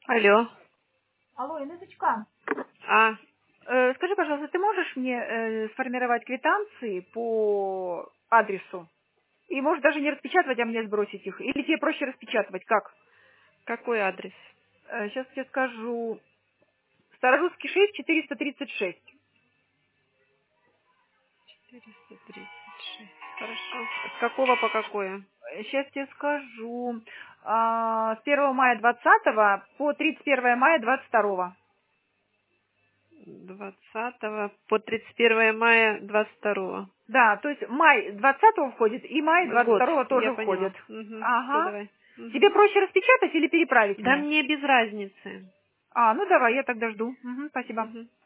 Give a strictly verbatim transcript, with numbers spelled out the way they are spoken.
Алло. Алло, Инесочка, А, э, скажи, пожалуйста, ты можешь мне э, сформировать квитанции по адресу? И можешь даже не распечатывать, а мне сбросить их. Или тебе проще распечатывать, как? какой адрес? Э, сейчас тебе скажу. Старорусский шесть, четыреста тридцать шесть. четыреста тридцать шесть. Хорошо. С какого по какое? Сейчас тебе скажу. А, с первого мая двадцатого по тридцать первое мая двадцать второго. Двадцатого по тридцать первое мая двадцать второго. Да, то есть май двадцатого входит и май двадцать Год, второго я тоже поняла. входит. Угу. Все, Ага. давай. Мгм. Тебе проще распечатать или переправить Да мне? мне без разницы. А, ну давай, я тогда жду. Мгм, спасибо. Мгм.